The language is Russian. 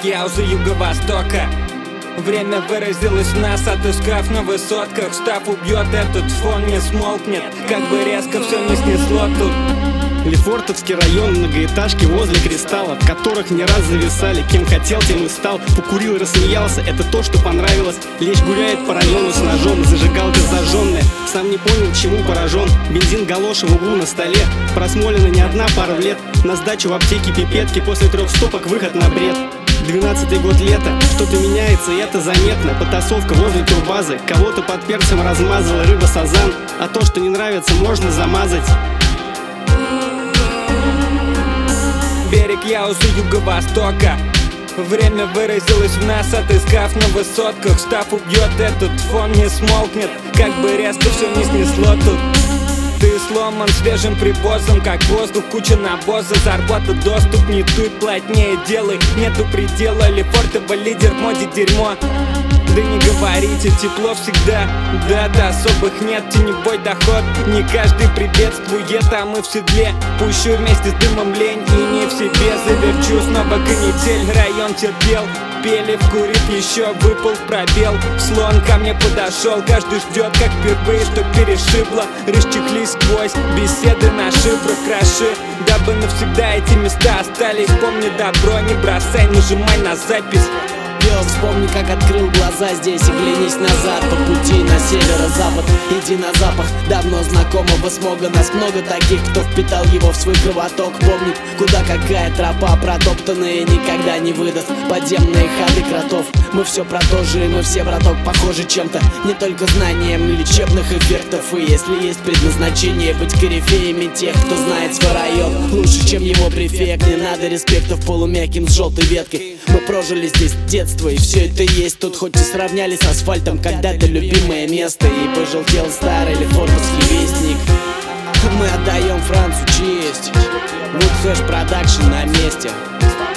Берег Яузы юго-востока. Время выразилось в нас, отыскав на высотках. Штаб убьет, этот фон не смолкнет. Как бы резко все не снесло тут. Лефортовский район, многоэтажки возле кристаллов, в которых не раз зависали. Кем хотел, тем и стал. Покурил и рассмеялся, это то, что понравилось. Лещ гуляет по району с ножом, зажигалка зажженная. Сам не понял, чему поражен. Бензин галоши в углу на столе. Просмолена не одна пара лет. На сдачу в аптеке пипетки, после 3 стопок выход на бред. 12-й год лета, что-то меняется, и это заметно. Потасовка возле турбазы, кого-то под перцем размазала рыба-сазан. А то, что не нравится, можно замазать. Берег Яузы юго-востока. Время выразилось в нас, отыскав на высотках. Штаб убьет, этот фон не смолкнет. Как бы резко все не снесло тут. Ты сломан свежим привозом, как воздух, куча навоза. Зарплата, доступ, не туй, плотнее делай. Нету предела, Лефортово лидер, в моде дерьмо. Да не говорите, тепло всегда. Дат особых нет, теневой доход. Не каждый приветствует, а мы в седле. Пущу вместе с дымом лень и не в себе. Заверчу снова канитель, район терпел. Пели, вкурит, еще выпал в пробел. Слон ко мне подошел, каждый ждет, как впервые, что перешибло. Расчехлись сквозь беседы на шифрах, кроши, дабы навсегда эти места остались. Помни добро, не бросай, нажимай на запись. Вспомни, как открыл глаза здесь и глянись назад. По пути на северо-запад, иди на запах давно знакомого смога. Нас много таких, кто впитал его в свой кровоток. Помнит, куда какая тропа протоптанная никогда не выдаст подземные ходы кротов. Мы все про то же, и мы все, браток, похожи чем-то. Не только знанием лечебных эффектов. И если есть предназначение быть корифеями тех, кто знает свой район лучше, чем его префект. Не надо респектов полумягким с желтой веткой. Мы прожили здесь детство, и все это есть тут. Хоть и сравняли с асфальтом когда-то любимое место. И пожелтел старый лефортовский вестник. Мы отдаем Францу честь. Woodhash Production на месте.